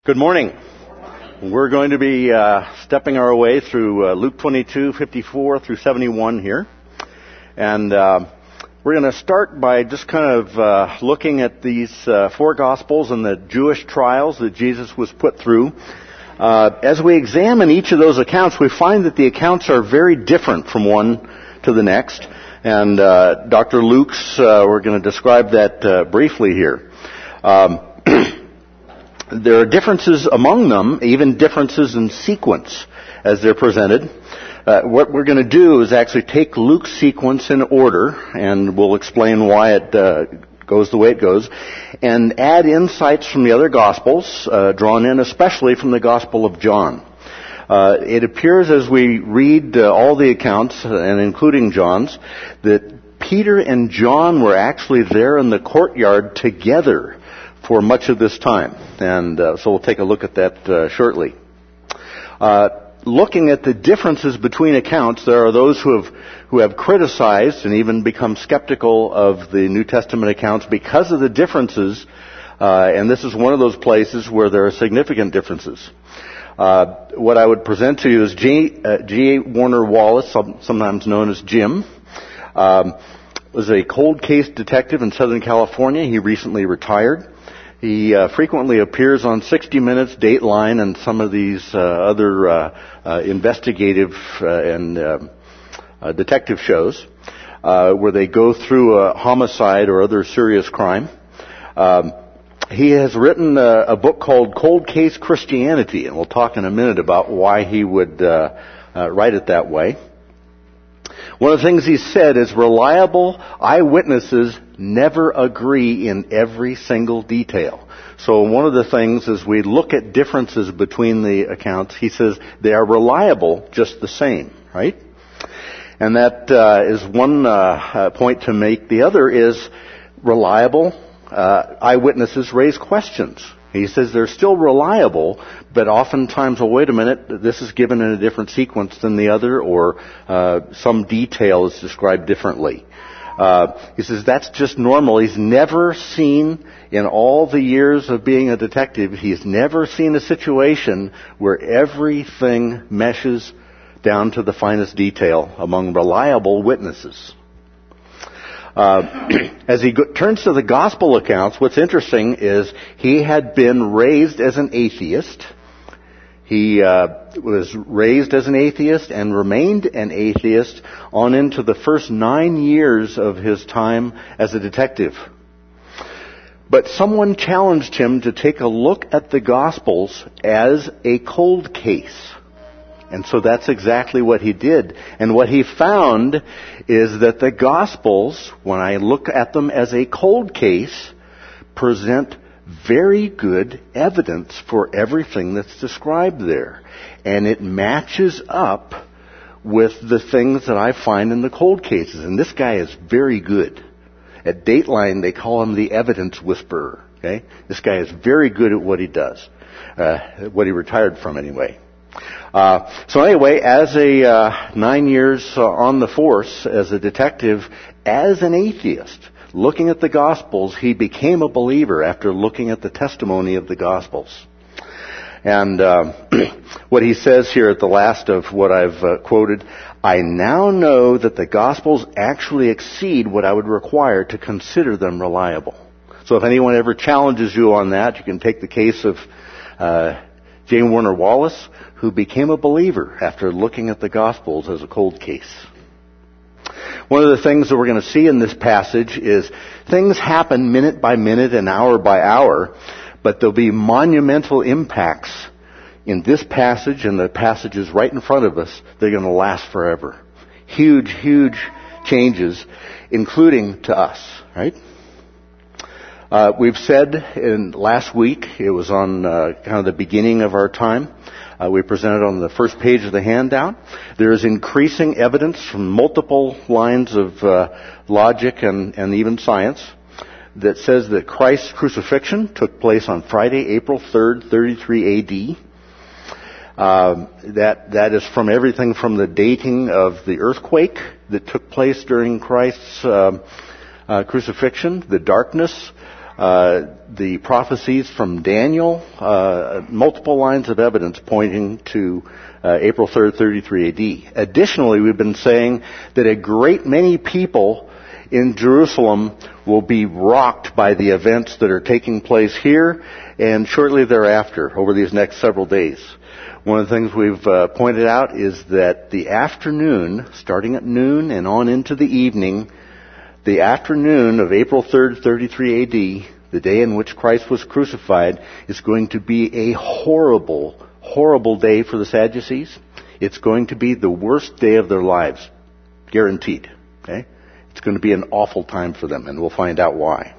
Good morning. We're going to be stepping our way through Luke 22:54 through 71 here. And we're going to start by just kind of looking at these four Gospels and the Jewish trials that Jesus was put through. As we examine each of those accounts, we find that the accounts are very different from one to the next. And Dr. Luke's, we're going to describe that briefly here. There are differences among them, even differences in sequence as they're presented. What we're going to do is actually take Luke's sequence in order, and we'll explain why it goes the way it goes, and add insights from the other Gospels, drawn in especially from the Gospel of John. It appears as we read all the accounts, and including John's, that Peter and John were actually there in the courtyard together for much of this time. And so we'll take a look at that shortly. Looking at the differences between accounts, there are those who have criticized and even become skeptical of the New Testament accounts because of the differences, and this is one of those places where there are significant differences. What I would present to you is G. Warner Wallace, sometimes known as Jim, was a cold case detective in Southern California. He recently retired. He frequently appears on 60 Minutes, Dateline, and some of these other investigative and detective shows where they go through a homicide or other serious crime. He has written a book called Cold Case Christianity, and we'll talk in a minute about why he would write it that way. One of the things he said is reliable eyewitnesses never agree in every single detail. So one of the things as we look at differences between the accounts, he says they are reliable just the same, right? And that is one point to make. The other is reliable eyewitnesses raise questions. He says they're still reliable, but oftentimes, well, wait a minute, this is given in a different sequence than the other, or some detail is described differently. He says that's just normal. He's never seen, in all the years of being a detective, he's never seen a situation where everything meshes down to the finest detail among reliable witnesses. As he turns to the gospel accounts, what's interesting is he had been raised as an atheist. He was raised as an atheist and remained an atheist on into the first 9 years of his time as a detective. But someone challenged him to take a look at the Gospels as a cold case. And so that's exactly what he did. And what he found is that the Gospels, when I look at them as a cold case, present very good evidence for everything that's described there. And it matches up with the things that I find in the cold cases. And this guy is very good. At Dateline, they call him the evidence whisperer. Okay? This guy is very good at what he does. What he retired from anyway. So anyway, as a 9 years on the force as a detective, as an atheist, looking at the Gospels, he became a believer after looking at the testimony of the Gospels. And what he says here at the last of what I've quoted, I now know that the Gospels actually exceed what I would require to consider them reliable. So if anyone ever challenges you on that, you can take the case of J. Warner Wallace, who became a believer after looking at the Gospels as a cold case. One of the things that we're going to see in this passage is things happen minute by minute and hour by hour, but there'll be monumental impacts in this passage and the passages right in front of us. They're going to last forever. Huge, huge changes, including to us, right? We've said in last week, it was on kind of the beginning of our time, we presented on the first page of the handout. There is increasing evidence from multiple lines of logic and even science that says that Christ's crucifixion took place on Friday, April 3rd, 33 AD. That is from everything from the dating of the earthquake that took place during Christ's crucifixion, the darkness the prophecies from Daniel, multiple lines of evidence pointing to April 3rd, 33 AD. Additionally, we've been saying that a great many people in Jerusalem will be rocked by the events that are taking place here and shortly thereafter over these next several days. One of the things we've pointed out is that the afternoon, starting at noon and on into the evening, the afternoon of April 3rd, 33 AD, the day in which Christ was crucified, is going to be a horrible, horrible day for the Sadducees. It's going to be the worst day of their lives. Guaranteed. Okay? It's going to be an awful time for them, and we'll find out why.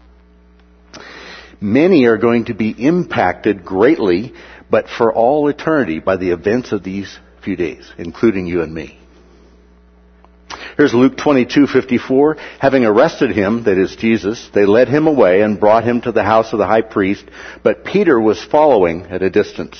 Many are going to be impacted greatly, but for all eternity, by the events of these few days, including you and me. Here's Luke 22:54. Having arrested him, that is Jesus, they led him away and brought him to the house of the high priest, but Peter was following at a distance.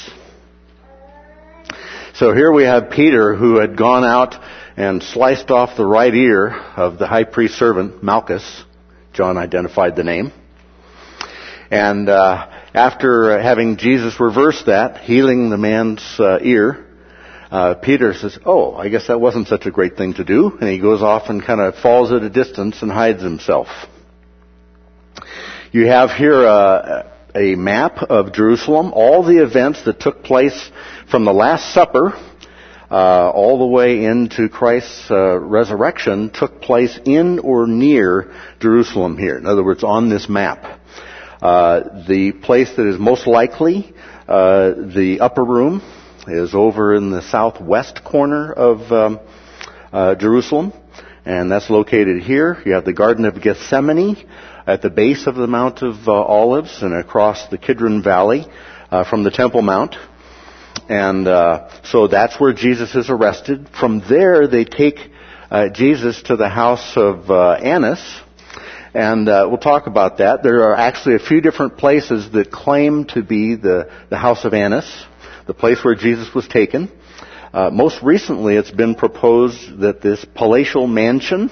So here we have Peter, who had gone out and sliced off the right ear of the high priest's servant, Malchus. John identified the name. And after having Jesus reverse that, healing the man's ear, Peter says, "Oh, I guess that wasn't such a great thing to do." And he goes off and kind of falls at a distance and hides himself. You have here a map of Jerusalem. All the events that took place from the Last Supper all the way into Christ's resurrection took place in or near Jerusalem here. In other words, on this map. The place that is most likely, the upper room, is over in the southwest corner of Jerusalem, and that's located here. You have the Garden of Gethsemane at the base of the Mount of Olives and across the Kidron Valley from the Temple Mount. And so that's where Jesus is arrested. From there, they take Jesus to the house of Annas. And we'll talk about that. There are actually a few different places that claim to be the house of Annas, the place where Jesus was taken. Most recently, it's been proposed that this palatial mansion,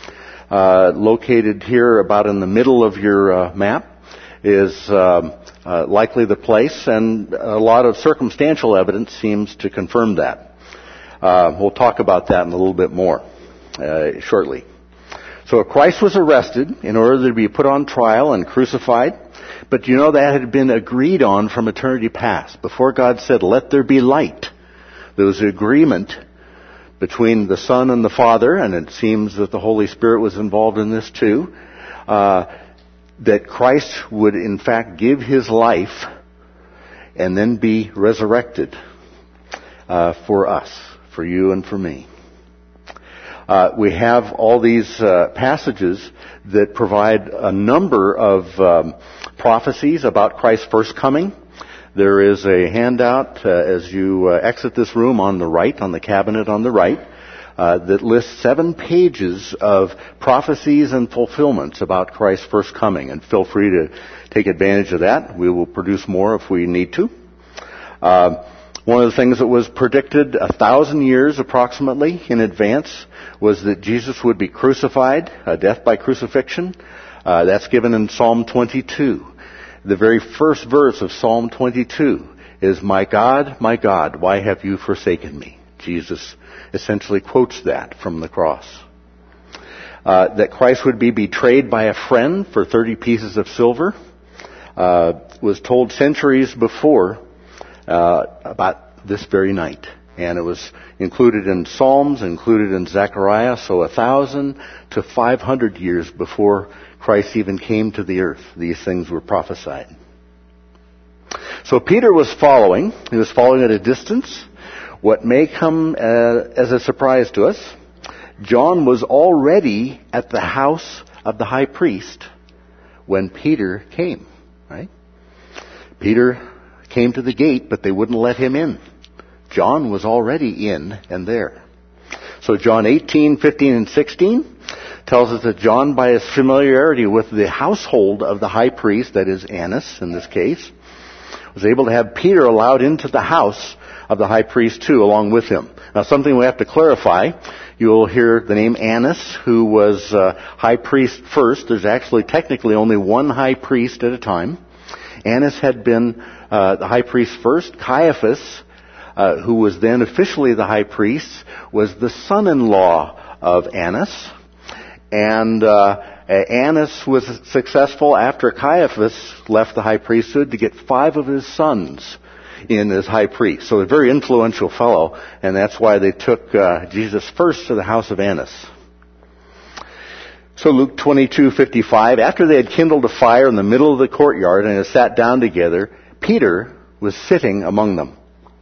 located here about in the middle of your map, is likely the place, and a lot of circumstantial evidence seems to confirm that. We'll talk about that in a little bit more shortly. So Christ was arrested in order to be put on trial and crucified. But you know that had been agreed on from eternity past. Before God said, "Let there be light," there was an agreement between the Son and the Father, and it seems that the Holy Spirit was involved in this too, that Christ would in fact give His life and then be resurrected for us, for you and for me. We have all these passages that provide a number of prophecies about Christ's first coming. There is a handout as you exit this room on the right, on the cabinet on the right, that lists 7 pages of prophecies and fulfillments about Christ's first coming. And feel free to take advantage of that. We will produce more if we need to. One of the things that was predicted 1,000 years approximately in advance was that Jesus would be crucified, death by crucifixion. That's given in Psalm 22. The very first verse of Psalm 22 is, my God, why have you forsaken me?" Jesus essentially quotes that from the cross. That Christ would be betrayed by a friend for 30 pieces of silver was told centuries before about this very night. And it was included in Psalms, included in Zechariah, so 1,000 to 500 years before Christ even came to the earth, these things were prophesied. So Peter was following. He was following at a distance. What may come as a surprise to us, John was already at the house of the high priest when Peter came, right? Peter came to the gate, but they wouldn't let him in. John was already in and there. So John 18, 15, and 16 tells us that John, by his familiarity with the household of the high priest, that is Annas in this case, was able to have Peter allowed into the house of the high priest too, along with him. Now, something we have to clarify. You'll hear the name Annas, who was high priest first. There's actually technically only one high priest at a time. Annas had been the high priest first. Caiaphas, who was then officially the high priest, was the son-in-law of Annas. And Annas was successful after Caiaphas left the high priesthood to get 5 of his sons in as high priest. So a very influential fellow, and that's why they took Jesus first to the house of Annas. So Luke 22:55, after they had kindled a fire in the middle of the courtyard and had sat down together, Peter was sitting among them.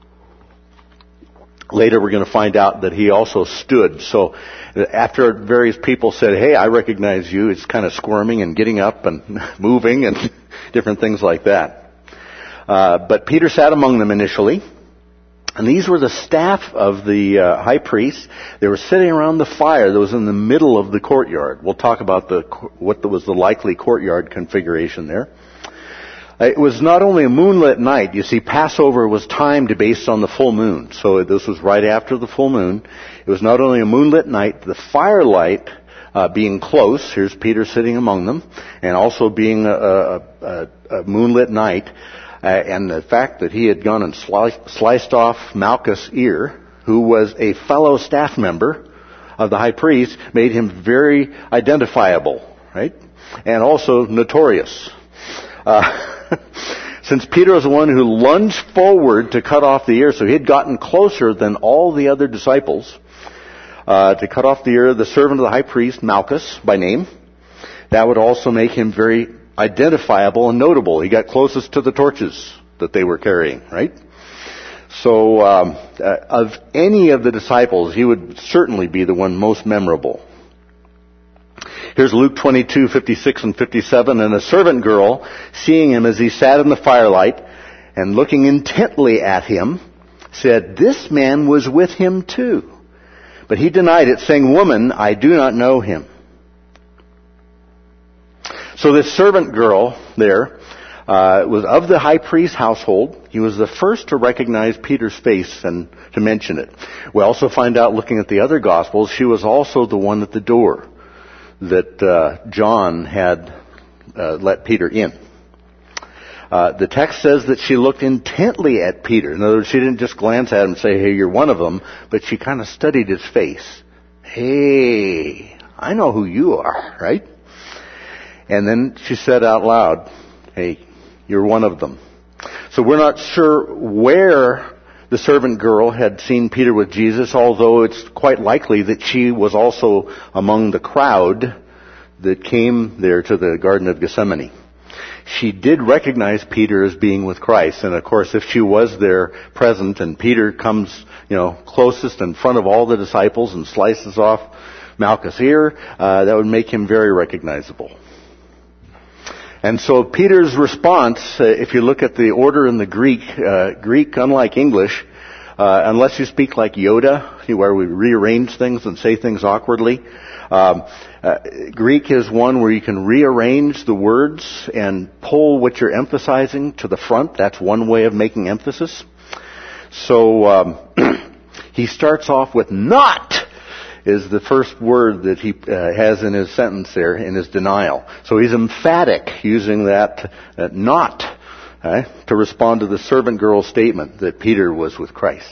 Later we're going to find out that he also stood. So after various people said, hey, I recognize you, it's kind of squirming and getting up and moving and different things like that. But Peter sat among them initially. And these were the staff of the high priest. They were sitting around the fire that was in the middle of the courtyard. We'll talk about what was the likely courtyard configuration there. It was not only a moonlit night. You see, Passover was timed based on the full moon. So this was right after the full moon. It was not only a moonlit night, the firelight being close. Here's Peter sitting among them. And also being a moonlit night. And the fact that he had gone and sliced off Malchus' ear, who was a fellow staff member of the high priest, made him very identifiable, right? And also notorious. Since Peter was the one who lunged forward to cut off the ear, so he had gotten closer than all the other disciples to cut off the ear of the servant of the high priest, Malchus, by name. That would also make him very identifiable and notable. He got closest to the torches that they were carrying, right? So, of any of the disciples, he would certainly be the one most memorable. Here's Luke 22:56 and 57. And a servant girl, seeing him as he sat in the firelight and looking intently at him, said, this man was with him too. But he denied it, saying, woman, I do not know him. So this servant girl there was of the high priest's household. He was the first to recognize Peter's face and to mention it. We also find out, looking at the other Gospels, she was also the one at the door that John had let Peter in. The text says that she looked intently at Peter. In other words, she didn't just glance at him and say, hey, you're one of them, but she kind of studied his face. Hey, I know who you are, right? And then she said out loud, hey, you're one of them. So we're not sure where the servant girl had seen Peter with Jesus, although it's quite likely that she was also among the crowd that came there to the Garden of Gethsemane. She did recognize Peter as being with Christ. And of course, if she was there present and Peter comes, closest in front of all the disciples and slices off Malchus' ear, that would make him very recognizable. And so Peter's response, if you look at the order in the Greek, unlike English, unless you speak like Yoda, where we rearrange things and say things awkwardly, Greek is one where you can rearrange the words and pull what you're emphasizing to the front. That's one way of making emphasis. So he starts off with not is the first word that he has in his sentence there, in his denial. So he's emphatic using that not to respond to the servant girl's statement that Peter was with Christ.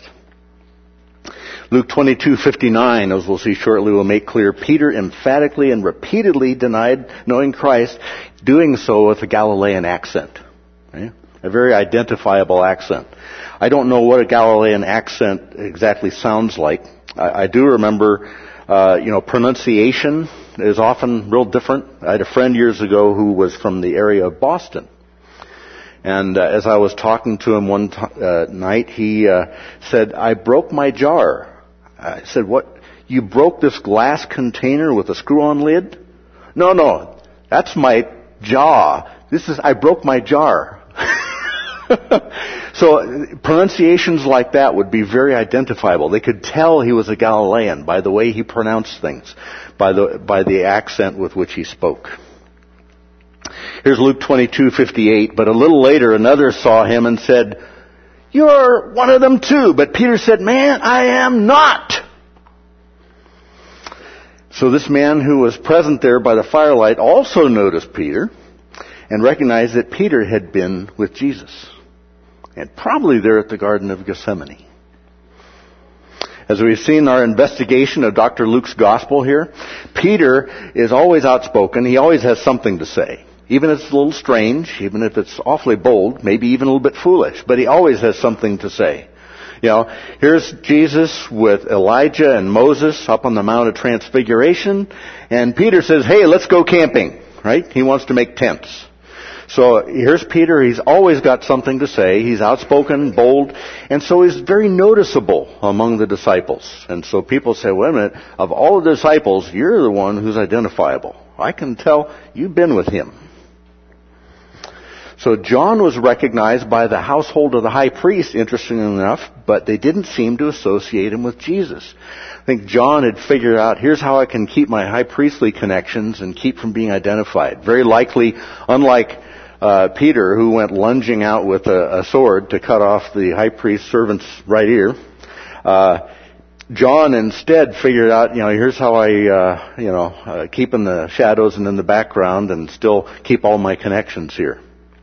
Luke 22:59, as we'll see shortly, will make clear Peter emphatically and repeatedly denied knowing Christ, doing so with a Galilean accent. Right? A very identifiable accent. I don't know what a Galilean accent exactly sounds like. I do remember, pronunciation is often real different. I had a friend years ago who was from the area of Boston. And as I was talking to him one night, he said, I broke my jar. I said, what? You broke this glass container with a screw-on lid? No, that's my jaw. I broke my jar. So pronunciations like that would be very identifiable. They could tell he was a Galilean by the way he pronounced things, by the accent with which he spoke. Here's Luke 22:58. But a little later, another saw him and said, you're one of them too. But Peter said, man, I am not. So this man who was present there by the firelight also noticed Peter and recognized that Peter had been with Jesus, and probably there at the Garden of Gethsemane. As we've seen in our investigation of Dr. Luke's gospel here, Peter is always outspoken. He always has something to say. Even if it's a little strange, even if it's awfully bold, maybe even a little bit foolish, but he always has something to say. You know, here's Jesus with Elijah and Moses up on the Mount of Transfiguration, and Peter says, hey, let's go camping, right? He wants to make tents. So here's Peter. He's always got something to say. He's outspoken, bold, and so he's very noticeable among the disciples. And so people say, wait a minute, of all the disciples, you're the one who's identifiable. I can tell you've been with him. So John was recognized by the household of the high priest, interestingly enough, but they didn't seem to associate him with Jesus. I think John had figured out, here's how I can keep my high priestly connections and keep from being identified. Very likely, unlike Peter, who went lunging out with a sword to cut off the high priest's servant's right ear, John instead figured out, here's how I, keep in the shadows and in the background and still keep all my connections here.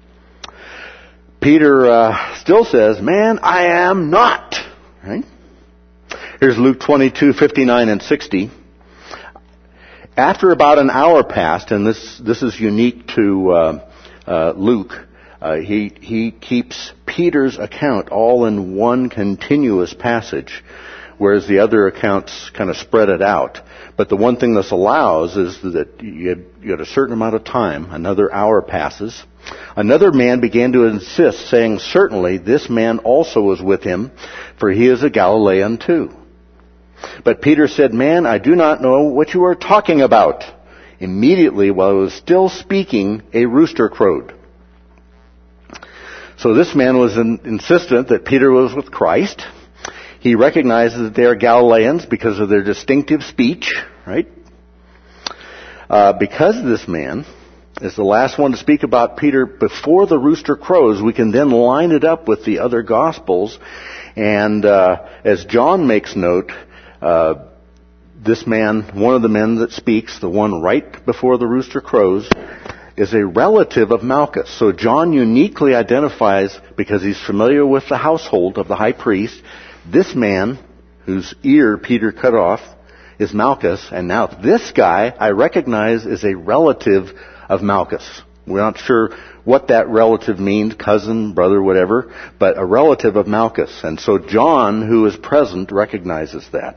Peter still says, man, I am not. Right? Here's Luke 22:59 and 60. After about an hour passed, and this is unique to Luke, he keeps Peter's account all in one continuous passage, whereas the other accounts kind of spread it out. But the one thing this allows is that you get a certain amount of time, another hour passes. Another man began to insist, saying, certainly this man also was with him, for he is a Galilean too. But Peter said, man, I do not know what you are talking about. Immediately, while he was still speaking, a rooster crowed. So this man was insistent that Peter was with Christ. He recognizes that they are Galileans because of their distinctive speech, right? Because this man is the last one to speak about Peter before the rooster crows, we can then line it up with the other Gospels. And as John makes note, this man, one of the men that speaks, the one right before the rooster crows, is a relative of Malchus. So John uniquely identifies, because he's familiar with the household of the high priest, this man whose ear Peter cut off is Malchus, and now this guy I recognize is a relative of Malchus. We're not sure what that relative means, cousin, brother, whatever, but a relative of Malchus. And so John, who is present, recognizes that.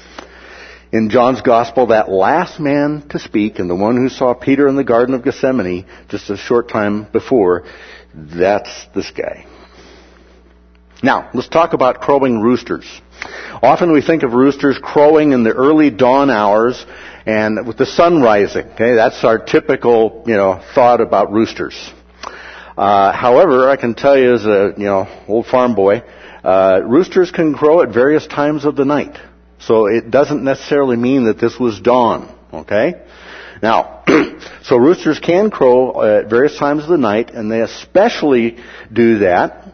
In John's Gospel, that last man to speak, and the one who saw Peter in the Garden of Gethsemane just a short time before, that's this guy. Now, let's talk about crowing roosters. Often we think of roosters crowing in the early dawn hours and with the sun rising. Okay, that's our typical, thought about roosters. However, I can tell you as a, old farm boy, roosters can crow at various times of the night. So it doesn't necessarily mean that this was dawn. Okay? Now, so roosters can crow at various times of the night, and they especially do that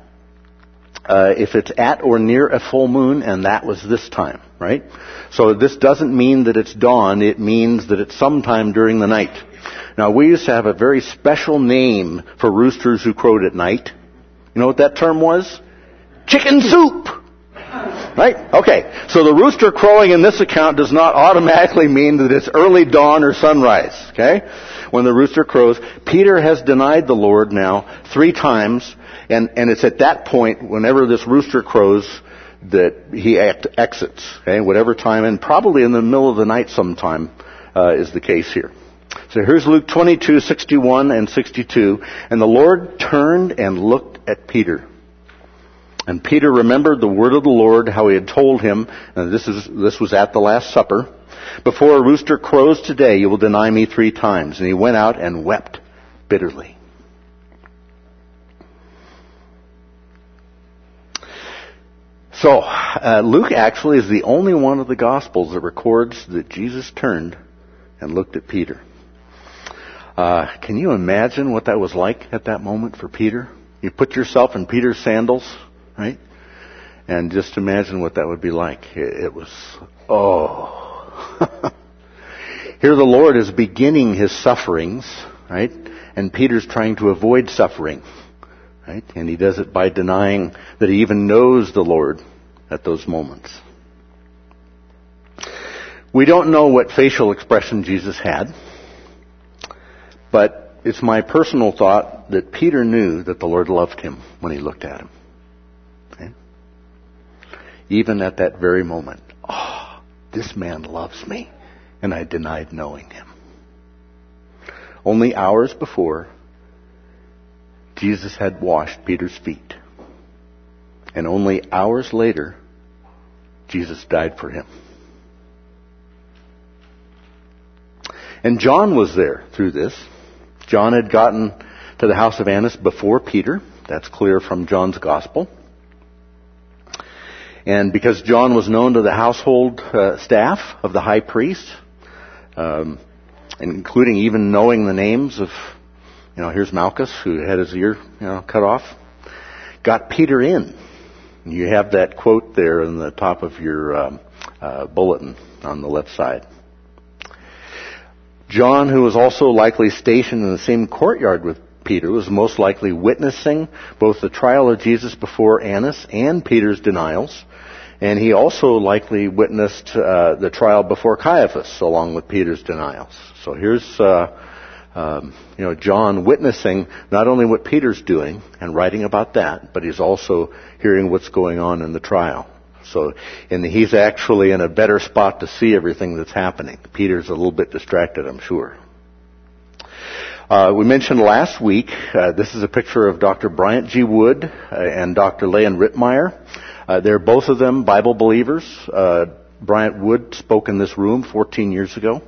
if it's at or near a full moon, and that was this time, right? So this doesn't mean that it's dawn, it means that it's sometime during the night. Now, we used to have a very special name for roosters who crowed at night. You know what that term was? Chicken soup! Right? Okay. So the rooster crowing in this account does not automatically mean that it's early dawn or sunrise. Okay? When the rooster crows, Peter has denied the Lord now 3 times, and it's at that point, whenever this rooster crows, that he exits. Okay? Whatever time, and probably in the middle of the night sometime is the case here. So here's Luke 22:61 and 62. And the Lord turned and looked at Peter. And Peter remembered the word of the Lord, how he had told him, and this was at the Last Supper, before a rooster crows today, you will deny me 3 times. And he went out and wept bitterly. So, Luke actually is the only one of the Gospels that records that Jesus turned and looked at Peter. Can you imagine what that was like at that moment for Peter? You put yourself in Peter's sandals, right? And just imagine what that would be like. It was, oh. Here the Lord is beginning his sufferings, right? And Peter's trying to avoid suffering, right? And he does it by denying that he even knows the Lord at those moments. We don't know what facial expression Jesus had, but it's my personal thought that Peter knew that the Lord loved him when he looked at him. Okay? Even at that very moment. Oh, this man loves me. And I denied knowing him. Only hours before, Jesus had washed Peter's feet. And only hours later, Jesus died for him. And John was there through this. John had gotten to the house of Annas before Peter. That's clear from John's gospel. And because John was known to the household staff of the high priest, including even knowing the names of, here's Malchus, who had his ear, cut off, got Peter in. You have that quote there in the top of your bulletin on the left side. John, who was also likely stationed in the same courtyard with Peter, was most likely witnessing both the trial of Jesus before Annas and Peter's denials. And he also likely witnessed the trial before Caiaphas, along with Peter's denials. So here's John witnessing not only what Peter's doing and writing about that, but he's also hearing what's going on in the trial. So, and he's actually in a better spot to see everything that's happening. Peter's a little bit distracted, I'm sure. We mentioned last week, this is a picture of Dr. Bryant G. Wood and Dr. Leon Rittmeyer. They're both of them Bible believers. Bryant Wood spoke in this room 14 years ago.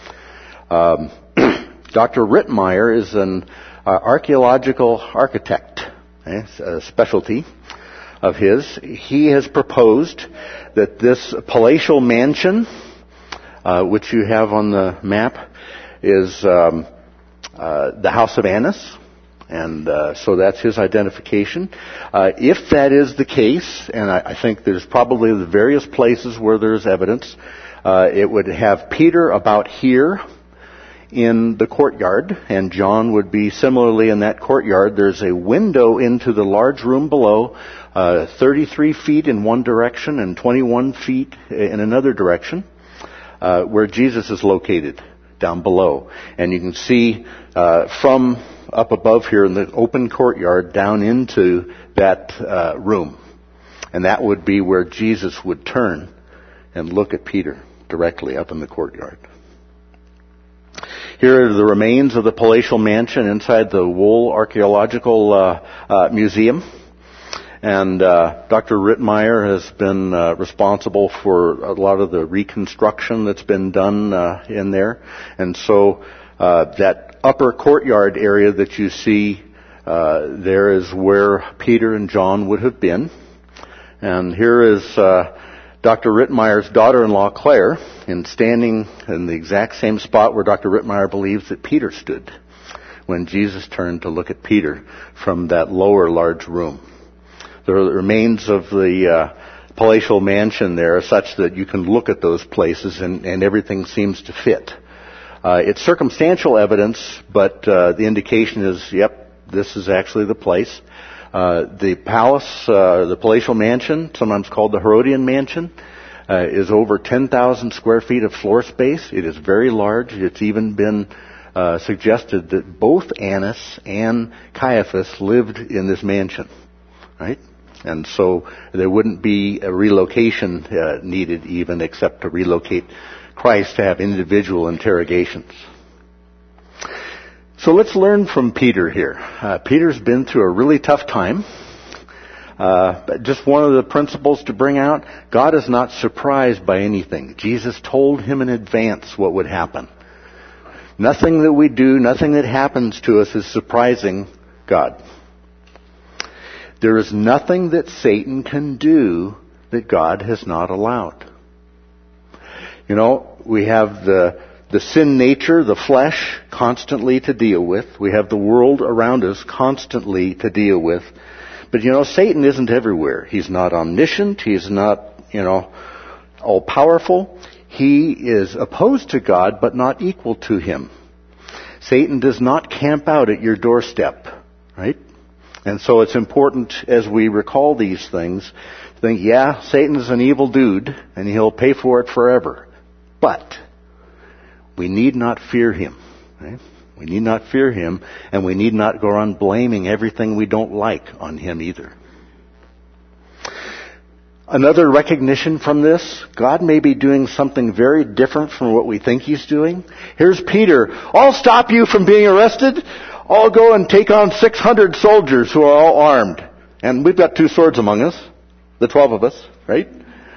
Dr. Rittmeyer is an archaeological architect, a specialty of his. He has proposed that this palatial mansion, which you have on the map, is the house of Annas. And so that's his identification. If that is the case, and I think there's probably the various places where there's evidence, it would have Peter about here in the courtyard, and John would be similarly in that courtyard. There's a window into the large room below, 33 feet in one direction and 21 feet in another direction, where Jesus is located down below. And you can see from up above here in the open courtyard down into that room. And that would be where Jesus would turn and look at Peter directly up in the courtyard. Here are the remains of the palatial mansion inside the Wool Archaeological Museum. And Dr. Rittmeyer has been responsible for a lot of the reconstruction that's been done in there. And so that upper courtyard area that you see there is where Peter and John would have been. And here is Dr. Rittmeyer's daughter-in-law, Claire, standing in the exact same spot where Dr. Rittmeyer believes that Peter stood when Jesus turned to look at Peter from that lower large room. The remains of the palatial mansion there are such that you can look at those places and everything seems to fit. It's circumstantial evidence, but the indication is, yep, this is actually the place. The palace, the palatial mansion, sometimes called the Herodian mansion, is over 10,000 square feet of floor space. It is very large. It's even been suggested that both Annas and Caiaphas lived in this mansion, right? And so there wouldn't be a relocation needed even, except to relocate Christ to have individual interrogations. So let's learn from Peter here. Peter's been through a really tough time. But just one of the principles to bring out, God is not surprised by anything. Jesus told him in advance what would happen. Nothing that we do, nothing that happens to us is surprising God. There is nothing that Satan can do that God has not allowed. You know, we have the the sin nature, the flesh, constantly to deal with. We have the world around us constantly to deal with. But Satan isn't everywhere. He's not omniscient. He's not, all-powerful. He is opposed to God, but not equal to Him. Satan does not camp out at your doorstep, right? And so it's important as we recall these things to think, yeah, Satan's an evil dude, and he'll pay for it forever. But we need not fear him, right? We need not fear him, and we need not go around blaming everything we don't like on him either. Another recognition from this, God may be doing something very different from what we think He's doing. Here's Peter. I'll stop you from being arrested. I'll go and take on 600 soldiers who are all armed. And we've got 2 swords among us, the 12 of us, right?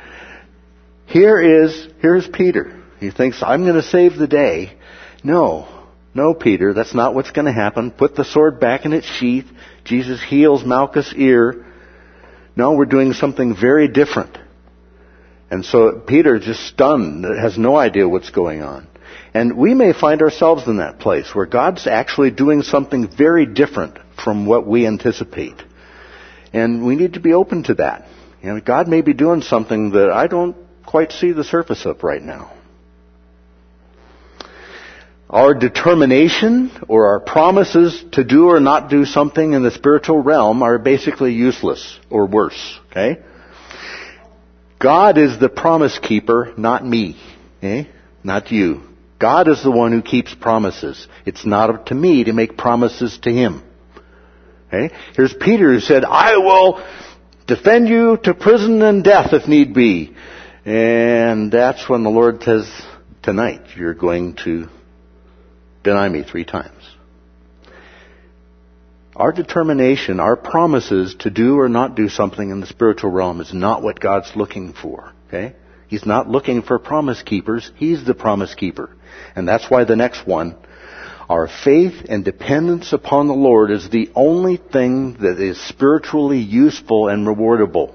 Here's Peter. He thinks, I'm going to save the day. No, Peter, that's not what's going to happen. Put the sword back in its sheath. Jesus heals Malchus' ear. No, we're doing something very different. And so Peter is just stunned, has no idea what's going on. And we may find ourselves in that place where God's actually doing something very different from what we anticipate. And we need to be open to that. God may be doing something that I don't quite see the surface of right now. Our determination or our promises to do or not do something in the spiritual realm are basically useless or worse, okay? God is the promise keeper, not me, okay? Not you. God is the one who keeps promises. It's not up to me to make promises to Him. Okay? Here's Peter who said, I will defend you to prison and death if need be. And that's when the Lord says, tonight you're going to deny me 3 times. Our determination, our promises to do or not do something in the spiritual realm is not what God's looking for. Okay? He's not looking for promise keepers. He's the promise keeper. And that's why the next one, our faith and dependence upon the Lord is the only thing that is spiritually useful and rewardable.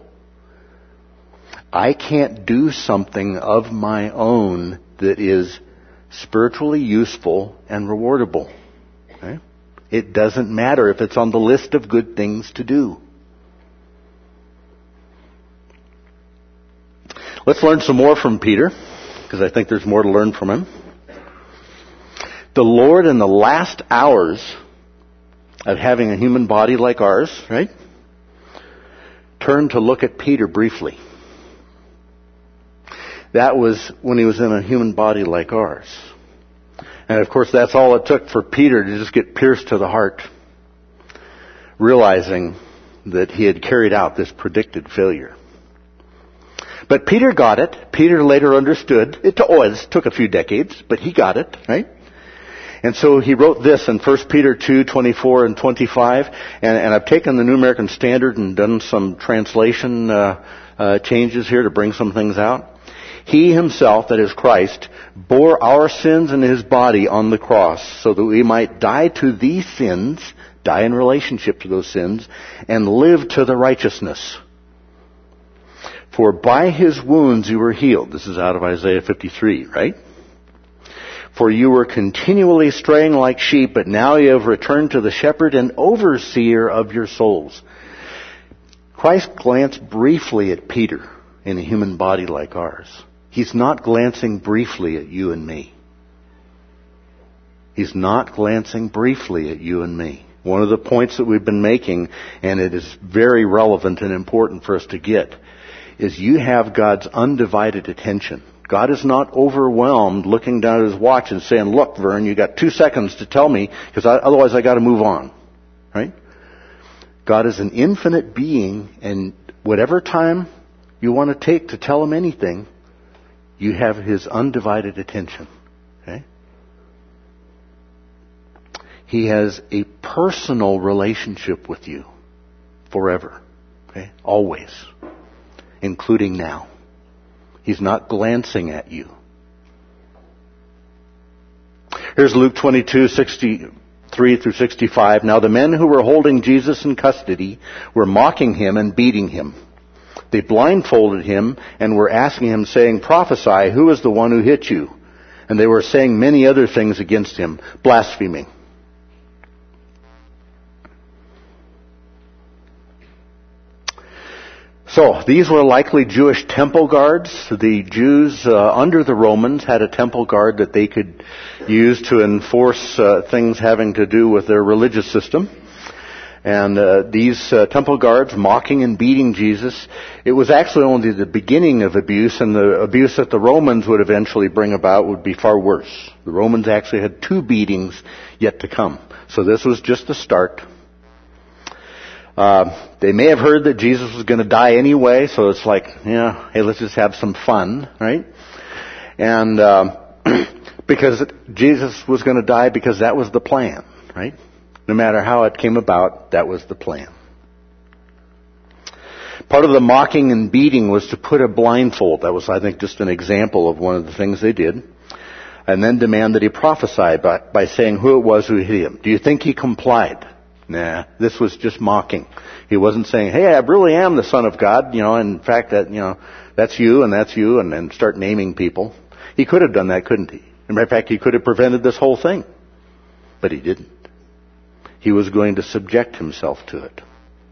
I can't do something of my own that is spiritually useful and rewardable. Okay? It doesn't matter if it's on the list of good things to do. Let's learn some more from Peter, because I think there's more to learn from him. The Lord, in the last hours of having a human body like ours, right, turned to look at Peter briefly. That was when he was in a human body like ours. And of course, that's all it took for Peter to just get pierced to the heart, realizing that he had carried out this predicted failure. But Peter got it. Peter later understood. It took a few decades, but he got it, right? And so he wrote this in 1 Peter 2:24 and 25. And I've taken the New American Standard and done some translation changes here to bring some things out. He himself, that is Christ, bore our sins in His body on the cross so that we might die to these sins, die in relationship to those sins, and live to the righteousness. For by His wounds you were healed. This is out of Isaiah 53, right? For you were continually straying like sheep, but now you have returned to the shepherd and overseer of your souls. Christ glanced briefly at Peter in a human body like ours. He's not glancing briefly at you and me. He's not glancing briefly at you and me. One of the points that we've been making, and it is very relevant and important for us to get, is you have God's undivided attention. God is not overwhelmed looking down at His watch and saying, look, Vern, you got 2 seconds to tell me, because otherwise I got to move on. Right? God is an infinite being, and whatever time you want to take to tell Him anything, you have His undivided attention. Okay? He has a personal relationship with you forever. Okay? Always. Including now. He's not glancing at you. Here's Luke 22:63 through 65. Now the men who were holding Jesus in custody were mocking Him and beating Him. They blindfolded Him and were asking Him, saying, prophesy, who is the one who hit you? And they were saying many other things against him, blaspheming. So, these were likely Jewish temple guards. The Jews, under the Romans, had a temple guard that they could use to enforce things having to do with their religious system. And these temple guards mocking and beating Jesus, it was actually only the beginning of abuse, and the abuse that the Romans would eventually bring about would be far worse. The Romans actually had 2 beatings yet to come. So this was just the start. They may have heard that Jesus was going to die anyway, so it's like, yeah, hey, let's just have some fun, right? And because Jesus was going to die because that was the plan, right? No matter how it came about, that was the plan. Part of the mocking and beating was to put a blindfold. That was, I think, just an example of one of the things they did. And then demand that he prophesy by saying who it was who hit him. Do you think he complied? Nah, this was just mocking. He wasn't saying, hey, I really am the Son of God, in fact, that, that's you and start naming people. He could have done that, couldn't he? As a matter of fact, he could have prevented this whole thing. But he didn't. He was going to subject himself to it.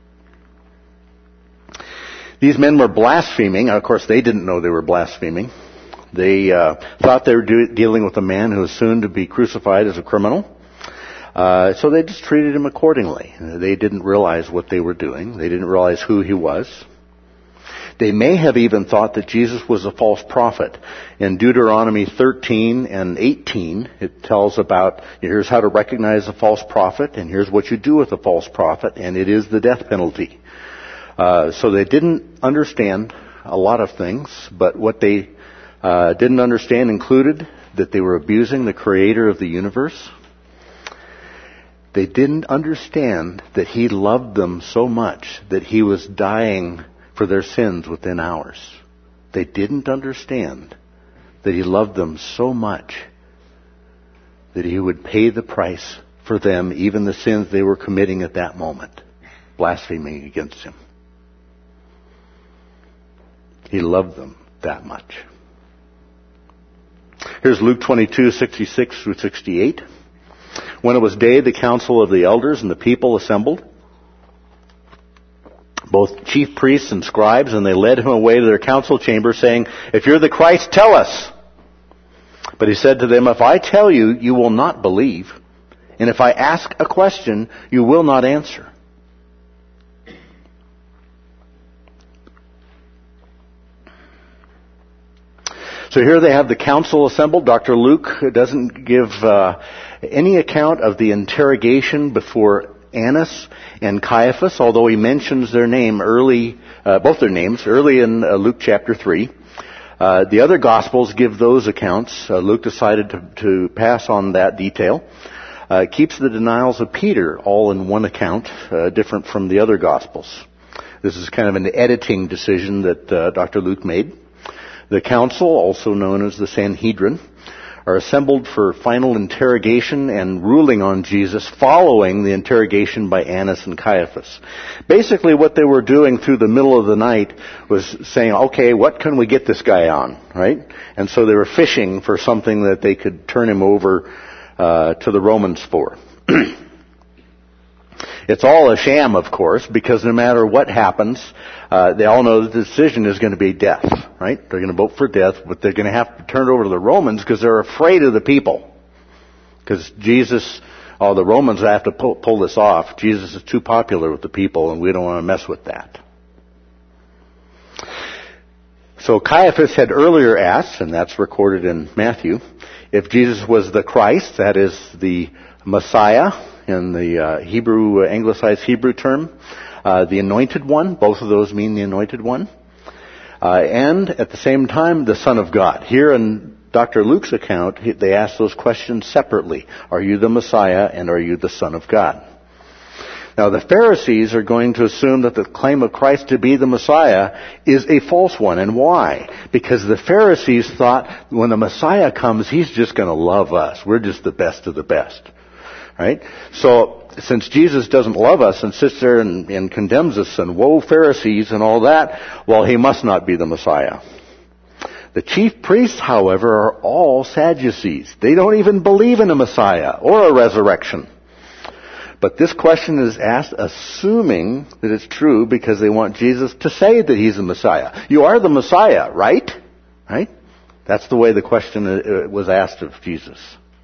These men were blaspheming. Of course, they didn't know they were blaspheming. They thought they were dealing with a man who was soon to be crucified as a criminal. So they just treated him accordingly. They didn't realize what they were doing. They didn't realize who he was. They may have even thought that Jesus was a false prophet. In Deuteronomy 13 and 18, it tells about, here's how to recognize a false prophet, and here's what you do with a false prophet, and it is the death penalty. So they didn't understand a lot of things, but what they didn't understand included that they were abusing the creator of the universe. They didn't understand that he loved them so much that he was dying for their sins within hours. They didn't understand that he loved them so much that he would pay the price for them, even the sins they were committing at that moment, blaspheming against him. He loved them that much. Here's Luke 22:66 through 68. When it was day, the council of the elders and the people assembled, both chief priests and scribes, and they led him away to their council chamber, saying, if you're the Christ, tell us. But he said to them, if I tell you, you will not believe, and if I ask a question, you will not answer. So here they have the council assembled. Dr. Luke doesn't give any account of the interrogation before Annas and Caiaphas, although he mentions their name both their names, early in Luke chapter 3. The other Gospels give those accounts. Luke decided to pass on that detail. Keeps the denials of Peter all in one account, different from the other Gospels. This is kind of an editing decision that Dr. Luke made. The council, also known as the Sanhedrin, are assembled for final interrogation and ruling on Jesus following the interrogation by Annas and Caiaphas. Basically what they were doing through the middle of the night was saying, okay, what can we get this guy on, right? And so they were fishing for something that they could turn him over to the Romans for. It's all a sham, of course, because no matter what happens, they all know that the decision is going to be death, right? They're going to vote for death, but they're going to have to turn it over to the Romans because they're afraid of the people. Because the Romans have to pull this off. Jesus is too popular with the people, and we don't want to mess with that. So Caiaphas had earlier asked, and that's recorded in Matthew, if Jesus was the Christ, that is the Messiah, in the Hebrew, anglicized Hebrew term, the anointed one. Both of those mean the anointed one. And at the same time, the Son of God. Here in Dr. Luke's account, they ask those questions separately. Are you the Messiah, and are you the Son of God? Now, the Pharisees are going to assume that the claim of Christ to be the Messiah is a false one. And why? Because the Pharisees thought when the Messiah comes, he's just going to love us. We're just the best of the best. Right? So, since Jesus doesn't love us and sits there and condemns us and woe Pharisees and all that, well, he must not be the Messiah. The chief priests, however, are all Sadducees. They don't even believe in a Messiah or a resurrection. But this question is asked assuming that it's true because they want Jesus to say that he's the Messiah. You are the Messiah, right? Right? That's the way the question was asked of Jesus.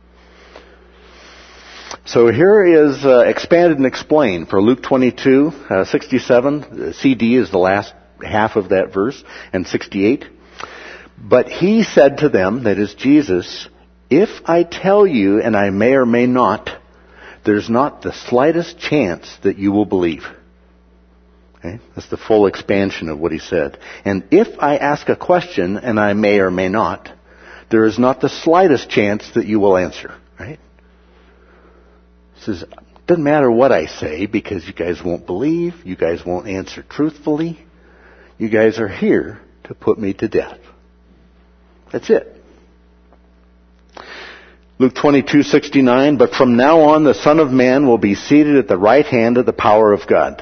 So here is expanded and explained for Luke 22:67. CD is the last half of that verse, and 68. But he said to them, that is Jesus, if I tell you, and I may or may not, there's not the slightest chance that you will believe. Okay? That's the full expansion of what he said. And if I ask a question, and I may or may not, there is not the slightest chance that you will answer. Right? He says, it doesn't matter what I say because you guys won't believe, you guys won't answer truthfully. You guys are here to put me to death. That's it. Luke 22:69, but from now on the Son of Man will be seated at the right hand of the power of God.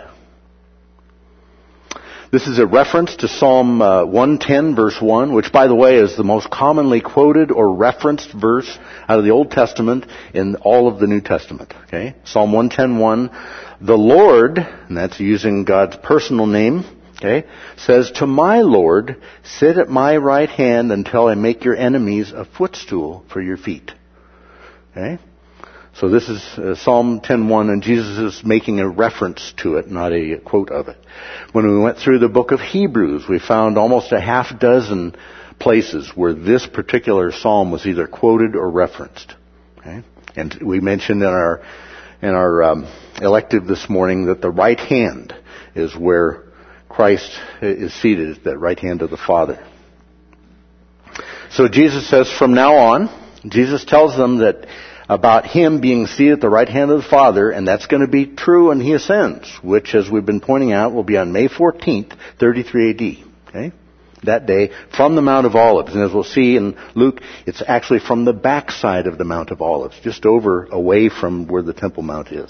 This is a reference to Psalm 110 verse 1, which by the way is the most commonly quoted or referenced verse out of the Old Testament in all of the New Testament. Okay? Psalm 110:1, the Lord, and that's using God's personal name, okay, says, to my Lord, sit at my right hand until I make your enemies a footstool for your feet. Okay? So this is Psalm 10:1, and Jesus is making a reference to it, not a quote of it. When we went through the book of Hebrews, we found almost a half dozen places where this particular psalm was either quoted or referenced. Okay? And we mentioned in our elective this morning that the right hand is where Christ is seated at the right hand of the Father. So Jesus says from now on, Jesus tells them that about him being seated at the right hand of the Father, and that's going to be true when he ascends, which, as we've been pointing out, will be on May 14th, 33 AD. Okay? That day, from the Mount of Olives. And as we'll see in Luke, it's actually from the backside of the Mount of Olives, just away from where the Temple Mount is.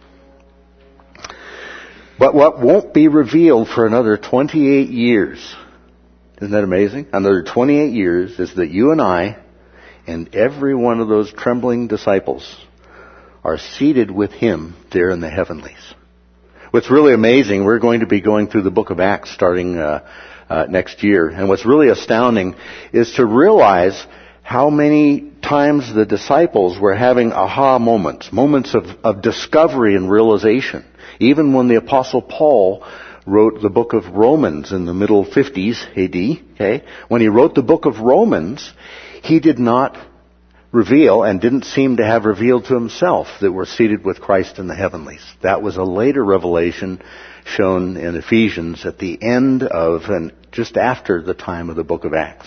But what won't be revealed for another 28 years, isn't that amazing? Another 28 years is that you and I and every one of those trembling disciples are seated with him there in the heavenlies. What's really amazing, we're going to be going through the book of Acts starting next year. And what's really astounding is to realize how many times the disciples were having aha moments of discovery and realization. Even when the Apostle Paul wrote the book of Romans in the middle 50s AD, okay, when he wrote the book of Romans, he did not reveal and didn't seem to have revealed to himself that we're seated with Christ in the heavenlies. That was a later revelation shown in Ephesians at the end of and just after the time of the book of Acts.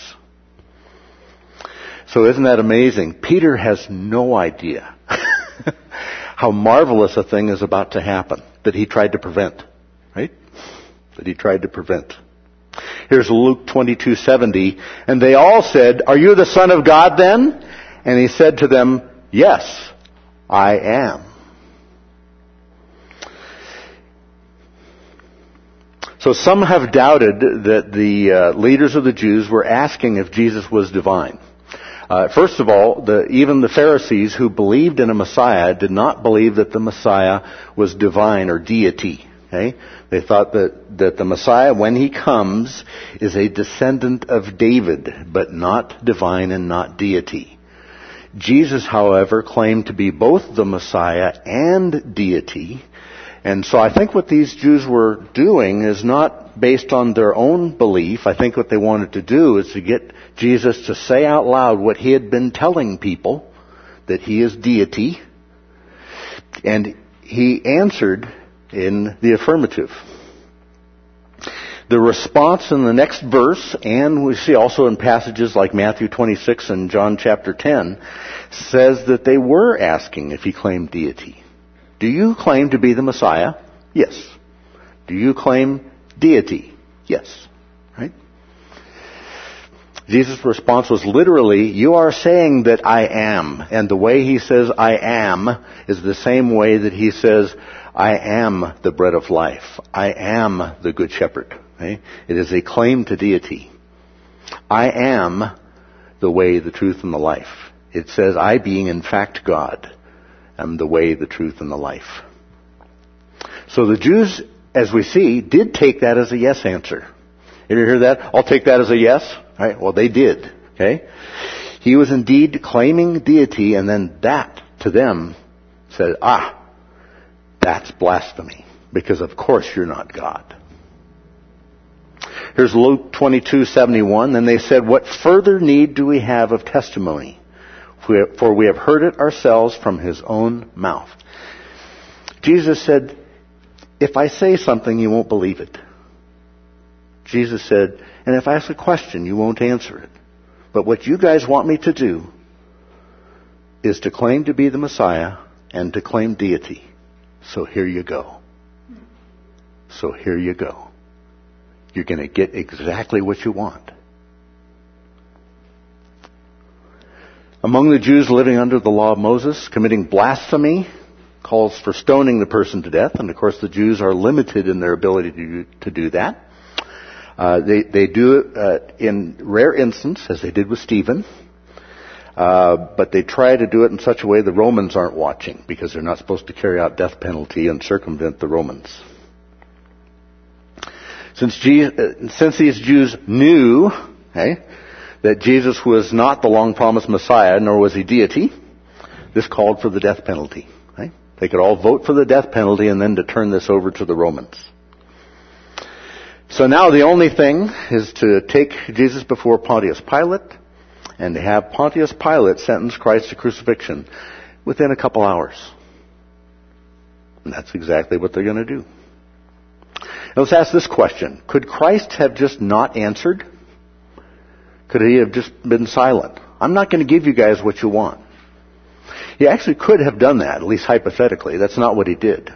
So isn't that amazing? Peter has no idea how marvelous a thing is about to happen that he tried to prevent. Right? That he tried to prevent. Here's Luke 22:70. And they all said, are you the Son of God then? And he said to them, yes, I am. So some have doubted that the leaders of the Jews were asking if Jesus was divine. First of all, even the Pharisees who believed in a Messiah did not believe that the Messiah was divine or deity. Okay? They thought that the Messiah, when he comes, is a descendant of David, but not divine and not deity. Jesus, however, claimed to be both the Messiah and deity. And so I think what these Jews were doing is not based on their own belief. I think what they wanted to do is to get Jesus to say out loud what he had been telling people, that he is deity. And he answered in the affirmative. The response in the next verse, and we see also in passages like Matthew 26 and John chapter 10, says that they were asking if he claimed deity. Do you claim to be the Messiah? Yes. Do you claim deity? Yes. Right? Jesus' response was literally, you are saying that I am. And the way he says I am is the same way that he says, I am the bread of life. I am the good shepherd. Okay? It is a claim to deity. I am the way, the truth, and the life. It says, I being in fact God, am the way, the truth, and the life. So the Jews, as we see, did take that as a yes answer. You ever hear that? I'll take that as a yes. All right. Well, they did. Okay. He was indeed claiming deity, and then that to them said, that's blasphemy, because of course you're not God. Here's Luke 22:71. Then they said, what further need do we have of testimony? For we have heard it ourselves from his own mouth. Jesus said, if I say something, you won't believe it. Jesus said, and if I ask a question, you won't answer it. But what you guys want me to do is to claim to be the Messiah and to claim deity. So here you go. So here you go. You're going to get exactly what you want. Among the Jews living under the law of Moses, committing blasphemy calls for stoning the person to death. And of course the Jews are limited in their ability to do that. They do it in rare instance, as they did with Stephen. But they try to do it in such a way the Romans aren't watching, because they're not supposed to carry out death penalty and circumvent the Romans. Since these Jews knew that Jesus was not the long-promised Messiah, nor was he deity, this called for the death penalty. They could all vote for the death penalty and then to turn this over to the Romans. So now the only thing is to take Jesus before Pontius Pilate and to have Pontius Pilate sentence Christ to crucifixion within a couple hours. And that's exactly what they're going to do. Now let's ask this question. Could Christ have just not answered? Could he have just been silent? I'm not going to give you guys what you want. He actually could have done that, at least hypothetically. That's not what he did.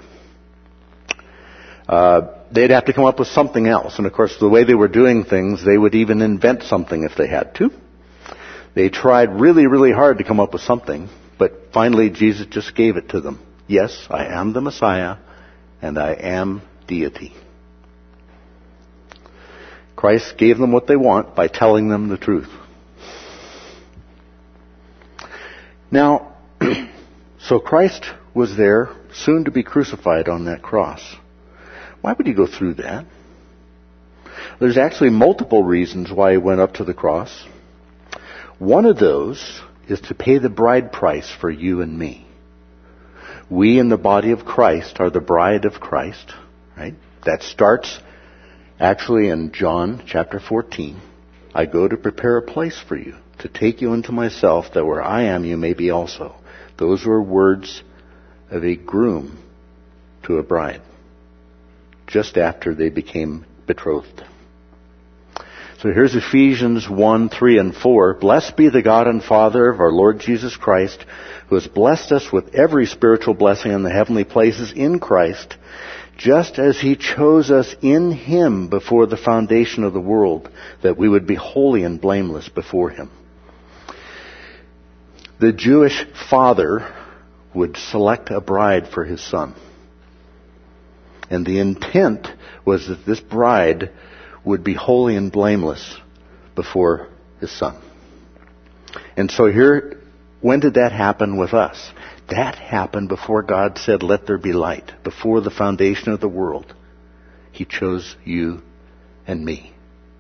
They'd have to come up with something else. And of course, the way they were doing things, they would even invent something if they had to. They tried really, really hard to come up with something, but finally Jesus just gave it to them. Yes, I am the Messiah, and I am deity. Christ gave them what they want by telling them the truth. Now, so Christ was there, soon to be crucified on that cross. Why would he go through that? There's actually multiple reasons why he went up to the cross. One of those is to pay the bride price for you and me. We in the body of Christ are the bride of Christ, right? That starts actually in John chapter 14. I go to prepare a place for you, to take you into myself, that where I am you may be also. Those were words of a groom to a bride, just after they became betrothed. So here's Ephesians 1, 3, and 4. Blessed be the God and Father of our Lord Jesus Christ, who has blessed us with every spiritual blessing in the heavenly places in Christ, just as he chose us in him before the foundation of the world, that we would be holy and blameless before him. The Jewish father would select a bride for his son. And the intent was that this bride would be holy and blameless before his son. And so here, when did that happen with us? That happened before God said, let there be light. Before the foundation of the world. He chose you and me.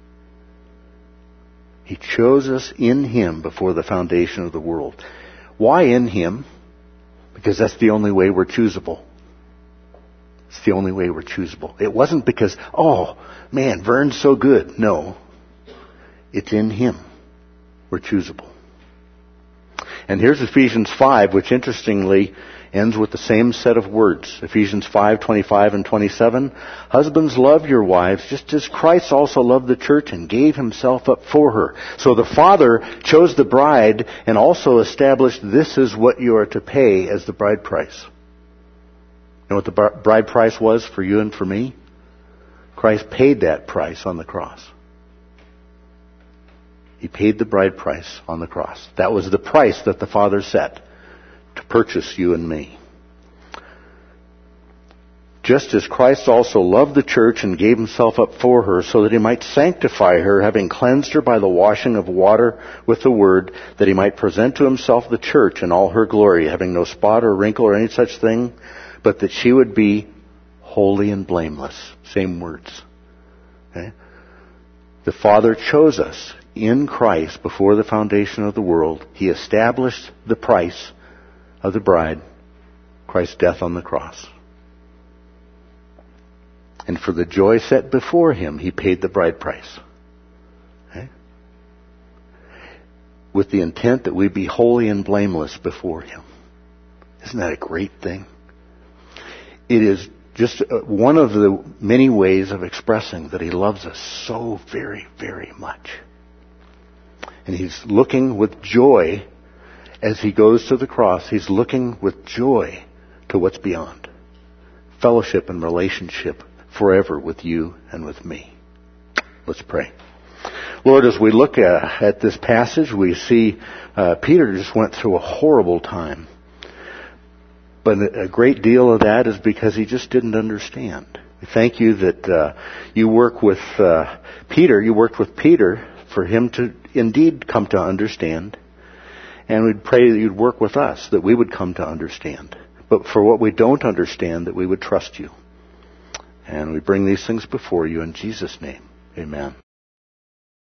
He chose us in him before the foundation of the world. Why in him? Because that's the only way we're choosable. It's the only way we're choosable. It wasn't because, oh, man, Vern's so good. No. It's in him we're choosable. And here's Ephesians 5, which interestingly ends with the same set of words. Ephesians 5, 25 and 27. Husbands, love your wives, just as Christ also loved the church and gave himself up for her. So the Father chose the bride and also established this is what you are to pay as the bride price. You know what the bride price was for you and for me? Christ paid that price on the cross. He paid the bride price on the cross. That was the price that the Father set to purchase you and me. just as Christ also loved the church and gave himself up for her, so that he might sanctify her, having cleansed her by the washing of water with the word, that he might present to himself the church in all her glory, having no spot or wrinkle or any such thing, but that she would be holy and blameless. Same words. Okay? The Father chose us in Christ before the foundation of the world. He established the price of the bride, Christ's death on the cross. And for the joy set before him, he paid the bride price. Okay? With the intent that we be holy and blameless before him. Isn't that a great thing? It is just one of the many ways of expressing that he loves us so very, very much. And he's looking with joy as he goes to the cross. He's looking with joy to what's beyond. Fellowship and relationship forever with you and with me. Let's pray. Lord, as we look at this passage, we see Peter just went through a horrible time. But a great deal of that is because he just didn't understand. We thank you that you work with Peter. You worked with Peter for him to indeed come to understand. And we'd pray that you'd work with us, that we would come to understand. But for what we don't understand, that we would trust you. And we bring these things before you in Jesus' name. Amen.